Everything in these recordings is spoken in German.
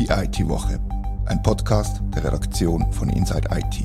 Die IT-Woche, ein Podcast der Redaktion von Inside IT.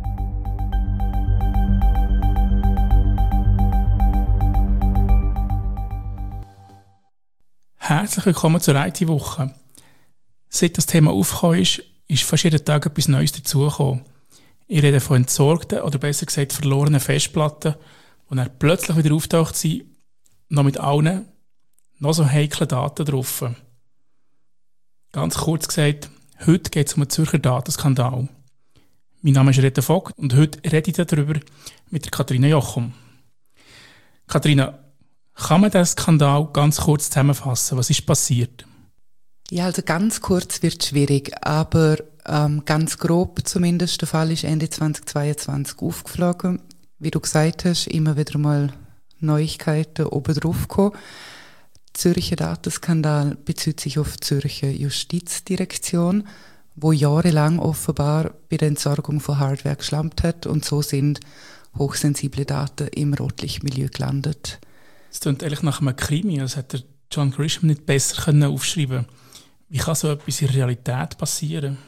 Herzlich willkommen zur IT-Woche. Seit das Thema aufgekommen ist fast jeden Tag etwas Neues dazugekommen. Ich rede von entsorgten oder besser gesagt verlorenen Festplatten, die dann plötzlich wieder auftaucht sind, noch mit allen noch so heiklen Daten drauf. Ganz kurz gesagt, heute geht es um einen Zürcher Datenskandal. Mein Name ist Rita Vogt und heute rede ich darüber mit der Katharina Jochum. Katharina, kann man diesen Skandal ganz kurz zusammenfassen? Was ist passiert? Ja, also ganz kurz wird es schwierig, aber ganz grob zumindest. Der Fall ist Ende 2022 aufgeflogen. Wie du gesagt hast, immer wieder mal Neuigkeiten obendrauf gekommen. Der Zürcher Datenskandal bezieht sich auf die Zürcher Justizdirektion, wo jahrelang offenbar bei der Entsorgung von Hardware geschlampt hat und so sind hochsensible Daten im Rotlichtmilieu gelandet. Es klingt eigentlich nach einem Krimi, das hätte John Grisham nicht besser aufschreiben können. Wie kann so etwas in der Realität passieren?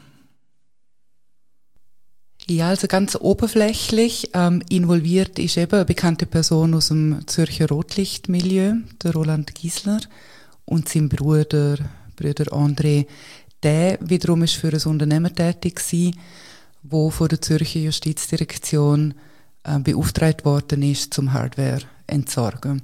Ja, also ganz oberflächlich involviert ist eben eine bekannte Person aus dem Zürcher Rotlichtmilieu, der Roland Giesler, und sein Bruder André. Der wiederum ist für ein Unternehmen tätig gewesen, wo von der Zürcher Justizdirektion beauftragt worden ist, zum Hardware entsorgen.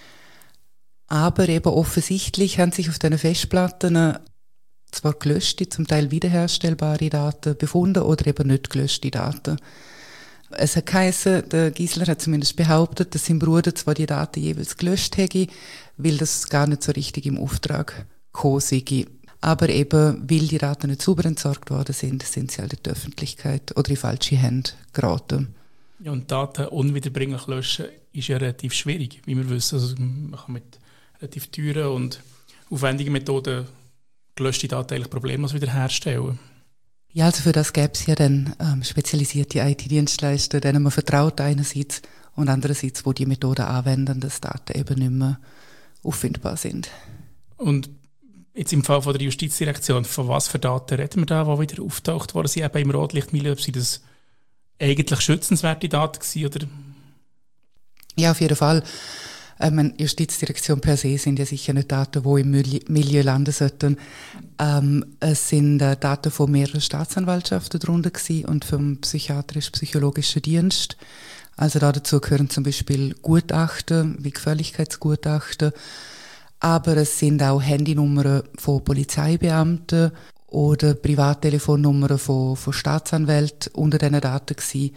Aber eben offensichtlich haben sich auf diesen Festplatten zwar gelöschte, zum Teil wiederherstellbare Daten befunden oder eben nicht gelöschte Daten. Es hat geheißen, der Giesler hat zumindest behauptet, dass sein Bruder zwar die Daten jeweils gelöscht hätte, weil das gar nicht so richtig im Auftrag gekommen sei. Aber eben, weil die Daten nicht sauber entsorgt worden sind sie halt in die Öffentlichkeit oder in falsche Hände geraten. Ja, und Daten unwiederbringlich löschen ist ja relativ schwierig, wie wir wissen. Also man kann mit relativ teuren und aufwendigen Methoden gelöschte Daten eigentlich problemlos wiederherstellen. Ja, also für das gäbe es ja dann spezialisierte IT-Dienstleister, denen man vertraut einerseits und andererseits, wo die Methoden anwenden, dass Daten eben nicht mehr auffindbar sind. Und jetzt im Fall von der Justizdirektion, von was für Daten reden wir da, die wieder auftaucht worden sind, eben im Rotlichtmilieu, ob sie das eigentlich schützenswerte Daten gewesen, oder? Ja, auf jeden Fall. Justizdirektion per se sind ja sicher nicht Daten, die im Milieu landen sollten. Es sind Daten von mehreren Staatsanwaltschaften drunter gewesen und vom psychiatrisch-psychologischen Dienst. Also dazu gehören zum Beispiel Gutachten, wie Gefälligkeitsgutachten. Aber es sind auch Handynummern von Polizeibeamten oder Privattelefonnummern von Staatsanwälten unter diesen Daten gewesen.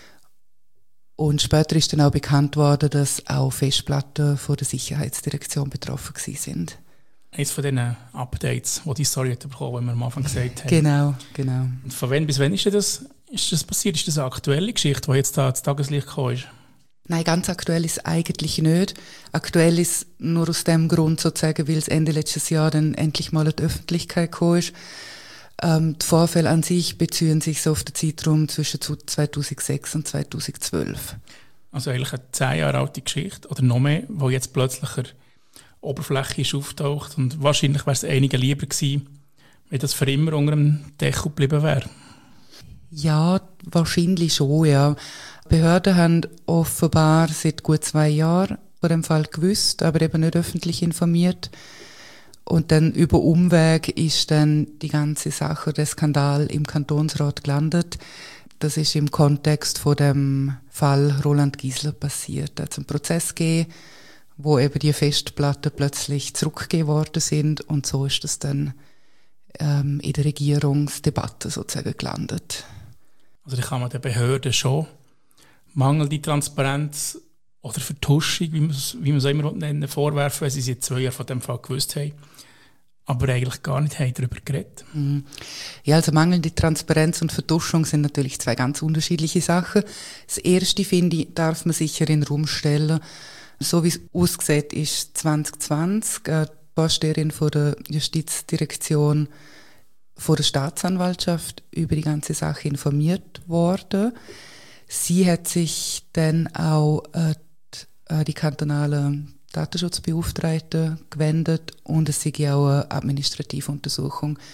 Und später ist dann auch bekannt worden, dass auch Festplatten von der Sicherheitsdirektion betroffen gewesen sind. Eines von diesen Updates, die die Story hat bekommen, wie wir am Anfang gesagt haben. Genau. Und von wann bis wann ist das passiert? Ist das eine aktuelle Geschichte, die jetzt da ins Tageslicht gekommen ist? Nein, ganz aktuell ist es eigentlich nicht. Aktuell ist es nur aus dem Grund sozusagen, weil es Ende letztes Jahr dann endlich mal in die Öffentlichkeit gekommen ist. Die Vorfälle an sich beziehen sich so auf den Zeitraum zwischen 2006 und 2012. Also eigentlich eine 10 Jahre alte Geschichte oder noch mehr, die jetzt plötzlich an der Oberfläche ist auftaucht. Und wahrscheinlich wäre es einigen lieber gewesen, wenn das für immer unter dem Deckel geblieben wäre. Ja, wahrscheinlich schon, ja. Behörden haben offenbar seit gut 2 Jahren von dem Fall gewusst, aber eben nicht öffentlich informiert. Und dann über Umweg ist dann die ganze Sache, der Skandal im Kantonsrat gelandet. Das ist im Kontext von dem Fall Roland Giesler passiert. Da hat es einen Prozess gegeben, wo eben die Festplatten plötzlich zurückgegeben worden sind und so ist das dann in der Regierungsdebatte sozusagen gelandet. Also da kann man den Behörden schon mangelnde Transparenz oder Vertuschung, wie man es immer nennen, vorwerfen, weil sie seit 2 Jahren von dem Fall gewusst haben, aber eigentlich gar nicht haben darüber geredet. Ja, also mangelnde Transparenz und Vertuschung sind natürlich 2 ganz unterschiedliche Sachen. Das erste, finde ich, darf man sicher in den Raum stellen. So wie es aussieht, ist 2020 die Vorsteherin von der Justizdirektion von der Staatsanwaltschaft über die ganze Sache informiert worden. Sie hat sich dann auch die kantonale Datenschutzbeauftragten gewendet und es sei auch eine Administrativuntersuchung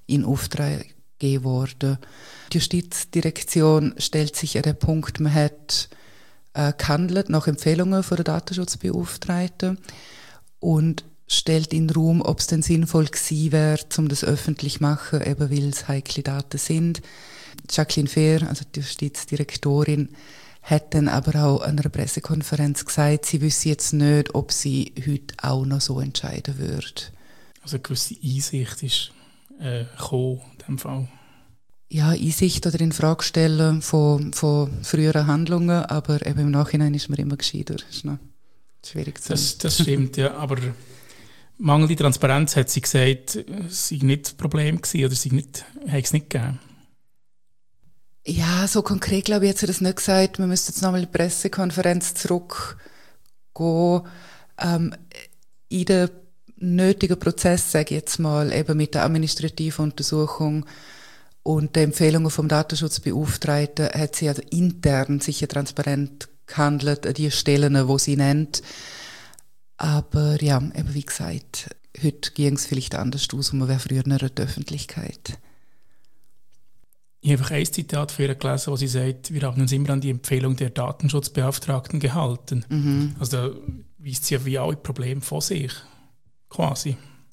in Auftrag gegeben worden. Die Justizdirektion stellt sich an den Punkt, man hat gehandelt nach Empfehlungen von der Datenschutzbeauftragten und stellt in den Raum, ob es denn sinnvoll gewesen wäre, um das öffentlich zu machen, eben weil es heikle Daten sind. Jacqueline Fehr, also die Justizdirektorin, hat dann aber auch an einer Pressekonferenz gesagt, sie wüsste jetzt nicht, ob sie heute auch noch so entscheiden würde. Also eine gewisse Einsicht ist gekommen in diesem Fall. Ja, Einsicht oder in Frage stellen von früheren Handlungen, aber eben im Nachhinein ist man immer gescheiter. Das ist noch schwierig zu sagen. Das stimmt, ja, aber mangelnde Transparenz, hat sie gesagt, sei nicht das Problem gewesen oder habe es nicht gegeben. Ja, so konkret glaube ich, hat sie das nicht gesagt. Wir müssten jetzt nochmal in die Pressekonferenz zurückgehen. In den nötigen Prozess, sage ich jetzt mal, eben mit der administrativen Untersuchung und den Empfehlungen vom Datenschutzbeauftragten, hat sie also intern sicher transparent gehandelt an die Stellen, die sie nennt. Aber ja, eben wie gesagt, heute ging es vielleicht anders aus und man wäre früher in der Öffentlichkeit. Ich habe einfach ein Zitat von ihr gelesen, wo sie sagt, wir haben uns immer an die Empfehlung der Datenschutzbeauftragten gehalten. Mhm. Also da weist sie ja wie alle Probleme von sich, quasi.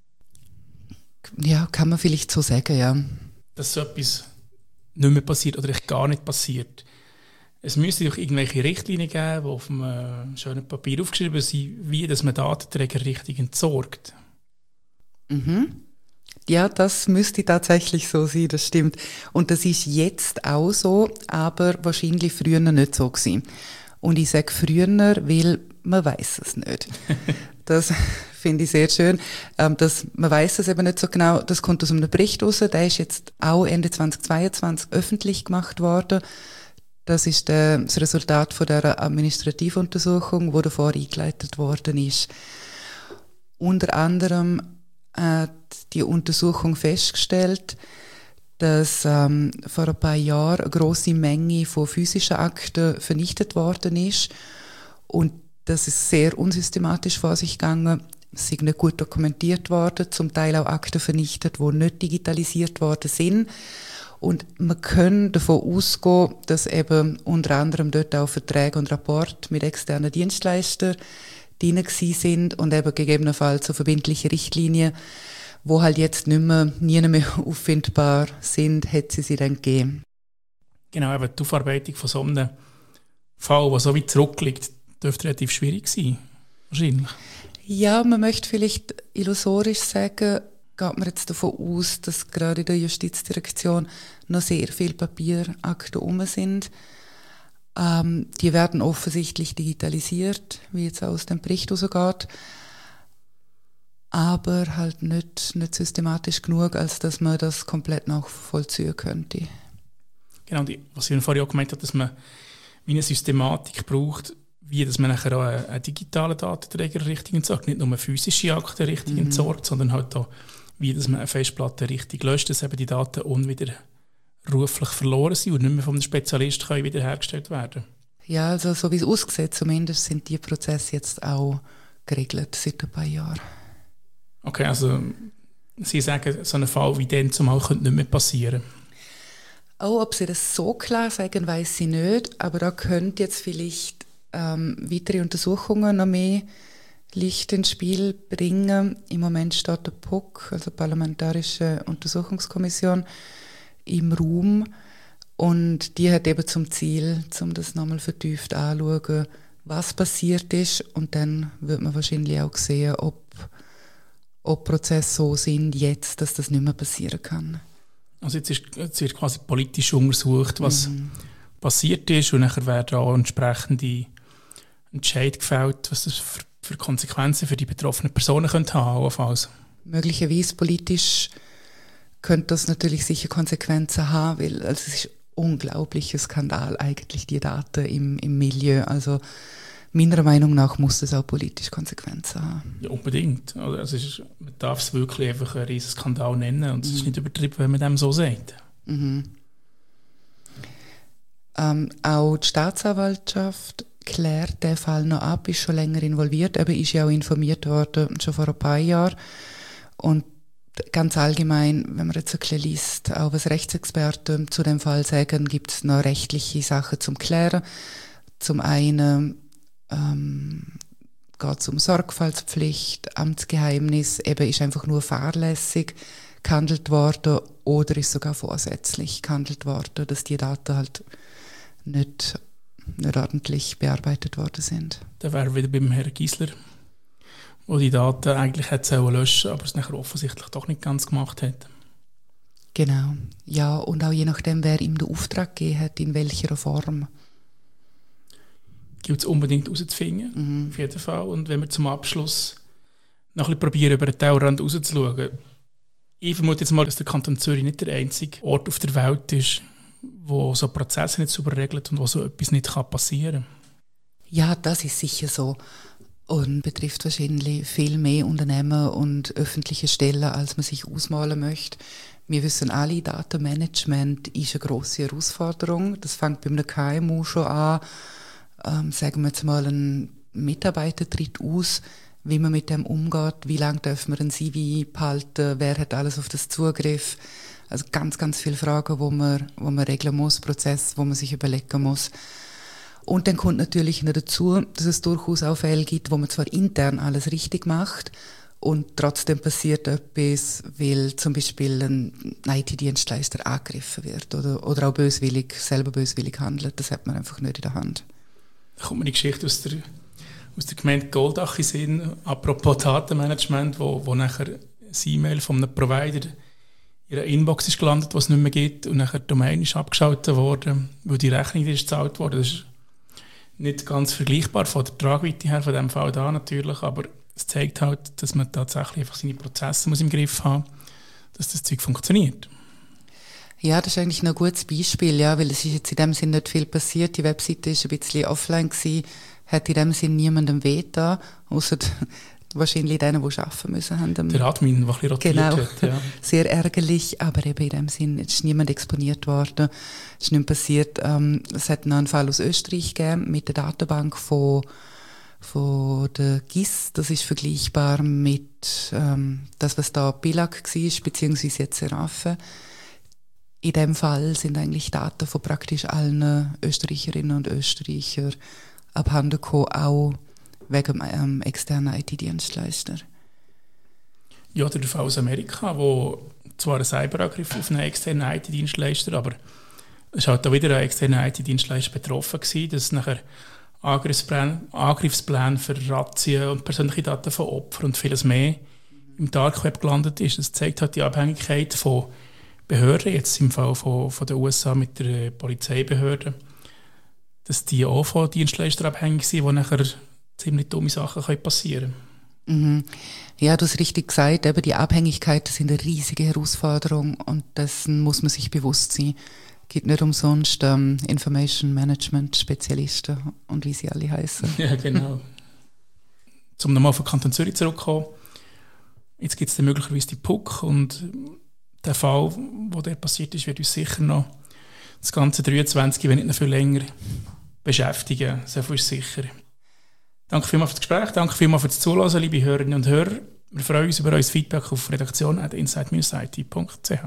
Ja, kann man vielleicht so sagen, ja. Dass so etwas nicht mehr passiert oder echt gar nicht passiert. Es müsste doch irgendwelche Richtlinien geben, die auf einem schönen Papier aufgeschrieben sind, wie dass man Datenträger richtig entsorgt. Mhm. Ja, das müsste tatsächlich so sein, das stimmt. Und das ist jetzt auch so, aber wahrscheinlich früher nicht so gewesen. Und ich sage früher, weil man weiß es nicht. Das finde ich sehr schön. Man weiß es eben nicht so genau. Das kommt aus einem Bericht raus. Der ist jetzt auch Ende 2022 öffentlich gemacht worden. Das ist das Resultat von der Administrativuntersuchung, die davor eingeleitet worden ist. Unter anderem hat die Untersuchung festgestellt, dass vor ein paar Jahren eine grosse Menge von physischen Akten vernichtet worden ist und das ist sehr unsystematisch vor sich gegangen. Es sind nicht gut dokumentiert worden, zum Teil auch Akten vernichtet, die nicht digitalisiert worden sind. Und man kann davon ausgehen, dass eben unter anderem dort auch Verträge und Rapporte mit externen Dienstleistern drin gewesen sind und eben gegebenenfalls so verbindliche Richtlinien, wo halt jetzt nicht mehr, nie mehr auffindbar sind, hätte sie dann gegeben. Genau, eben die Aufarbeitung von so einem Fall, der so weit zurückliegt, dürfte relativ schwierig sein, wahrscheinlich. Ja, man möchte vielleicht illusorisch sagen, geht man jetzt davon aus, dass gerade in der Justizdirektion noch sehr viele Papierakten rum sind. Die werden offensichtlich digitalisiert, wie jetzt auch aus dem Bericht rausgeht, aber halt nicht systematisch genug, als dass man das komplett nachvollziehen könnte. Genau, was ich vorhin auch gemeint habe, dass man wie eine Systematik braucht, wie dass man nachher auch einen digitalen Datenträger richtig entsorgt, nicht nur physische Akten richtig entsorgt, sondern halt auch, wie dass man eine Festplatte richtig löscht, dass eben die Daten unwiderruflich verloren sind und nicht mehr vom Spezialist können wiederhergestellt werden. Ja, also so wie es aussieht, zumindest sind die Prozesse jetzt auch geregelt seit ein paar Jahren. Okay, also Sie sagen, so ein Fall wie den zumal könnte nicht mehr passieren. Oh, ob Sie das so klar sagen, weiss ich nicht, aber da könnte jetzt vielleicht weitere Untersuchungen noch mehr Licht ins Spiel bringen. Im Moment steht der PUC, also Parlamentarische Untersuchungskommission, im Raum und die hat eben zum Ziel, um das nochmal vertieft anzuschauen, was passiert ist und dann wird man wahrscheinlich auch sehen, ob Prozesse so sind jetzt, dass das nicht mehr passieren kann. Also jetzt wird quasi politisch untersucht, was passiert ist und nachher werden auch entsprechende Entscheid gefällt, was das für Konsequenzen für die betroffenen Personen könnte haben. Möglicherweise politisch könnte das natürlich sicher Konsequenzen haben, weil also es ist ein unglaublicher Skandal eigentlich, die Daten im Milieu. Also meiner Meinung nach muss es auch politisch Konsequenzen haben. Ja, unbedingt. Also man darf es wirklich einfach einen riesen Skandal nennen und es ist nicht übertrieben, wenn man dem so sagt. Auch die Staatsanwaltschaft klärt den Fall noch ab, ist schon länger involviert, aber ist ja auch informiert worden, schon vor ein paar Jahren. Und ganz allgemein, wenn man jetzt ein bisschen liest, auch was Rechtsexperten zu dem Fall sagen, gibt es noch rechtliche Sachen zum Klären. Zum einen geht es um Sorgfaltspflicht, Amtsgeheimnis, eben ist einfach nur fahrlässig gehandelt worden oder ist sogar vorsätzlich gehandelt worden, dass die Daten halt nicht ordentlich bearbeitet worden sind. Da wäre wieder beim Herrn Giesler, wo die Daten eigentlich hätte löschen, aber es nachher offensichtlich doch nicht ganz gemacht hat. Genau. Ja, und auch je nachdem, wer ihm den Auftrag gegeben hat, in welcher Form. Gilt es unbedingt herauszufinden, auf jeden Fall. Und wenn wir zum Abschluss noch ein bisschen probieren, über den Tellerrand rauszuschauen. Ich vermute jetzt mal, dass der Kanton Zürich nicht der einzige Ort auf der Welt ist, wo so Prozesse nicht sauber regelt und wo so etwas nicht passieren kann. Ja, das ist sicher so. Und betrifft wahrscheinlich viel mehr Unternehmen und öffentliche Stellen, als man sich ausmalen möchte. Wir wissen alle, Datenmanagement ist eine grosse Herausforderung. Das fängt bei einem KMU schon an. Sagen wir jetzt mal, ein Mitarbeiter tritt aus, wie man mit dem umgeht, wie lange darf man ein CV behalten, wer hat alles auf das Zugriff. Also ganz, ganz viele Fragen, wo man regeln muss, Prozess, wo man sich überlegen muss. Und dann kommt natürlich noch dazu, dass es durchaus auch Fälle gibt, wo man zwar intern alles richtig macht und trotzdem passiert etwas, weil zum Beispiel ein IT-Dienstleister angegriffen wird oder auch selber böswillig handelt. Das hat man einfach nicht in der Hand. Da kommt mir die Geschichte aus der Gemeinde Goldach in Sinn, apropos Datenmanagement, wo nachher ein E-Mail von einem Provider in einer Inbox ist gelandet, was es nicht mehr gibt, und nachher die Domain ist abgeschaltet worden, weil die Rechnung ist gezahlt worden. Das ist nicht ganz vergleichbar von der Tragweite her, von dem Fall da natürlich, aber es zeigt halt, dass man tatsächlich einfach seine Prozesse im Griff haben muss, dass das Zeug funktioniert. Ja, das ist eigentlich noch ein gutes Beispiel, ja, weil es ist jetzt in dem Sinn nicht viel passiert. Die Webseite ist ein bisschen offline gewesen, hat in dem Sinn niemandem wehgetan, außer wahrscheinlich denen, die arbeiten müssen. Haben der Admin, der ein bisschen rotiert hat. Ja. Sehr ärgerlich, aber eben in dem Sinn ist niemand exponiert worden, es ist nichts passiert. Es hat noch einen Fall aus Österreich gegeben mit der Datenbank von der GIS. Das ist vergleichbar mit das, was da BILAG war, beziehungsweise jetzt Serafe. In dem Fall sind eigentlich Daten von praktisch allen Österreicherinnen und Österreichern abhanden gekommen, auch wegen einem externen IT-Dienstleister. Ja, der Fall aus Amerika, wo zwar ein Cyberangriff auf einen externen IT-Dienstleister, aber es war halt auch wieder ein externer IT-Dienstleister betroffen gewesen, dass nachher Angriffspläne für Razzien und persönliche Daten von Opfern und vieles mehr im Dark Web gelandet ist. Das zeigt halt die Abhängigkeit von Behörden, jetzt im Fall von den USA mit der Polizeibehörde, dass die auch von Dienstleistern abhängig sind, wo nachher ziemlich dumme Sachen passieren können. Mhm. Ja, du hast richtig gesagt, eben die Abhängigkeiten sind eine riesige Herausforderung und dessen muss man sich bewusst sein. Es gibt nicht umsonst Information Management Spezialisten und wie sie alle heißen. Ja, genau. Um nochmal auf den Kanton Zürich zurückzukommen, jetzt gibt es dann möglicherweise die PUC und der Fall, wo der passiert ist, wird uns sicher noch das ganze 23, wenn nicht noch viel länger, beschäftigen. So viel ist sicher. Danke vielmals für das Gespräch, danke vielmals für das Zuhören, liebe Hörerinnen und Hörer. Wir freuen uns über euer Feedback auf redaktion@inside-it.ch.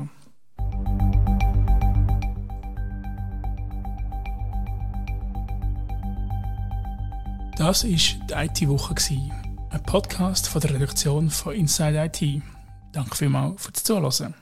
Das war die IT-Woche, ein Podcast von der Redaktion von Inside IT. Danke vielmals für das Zuhören.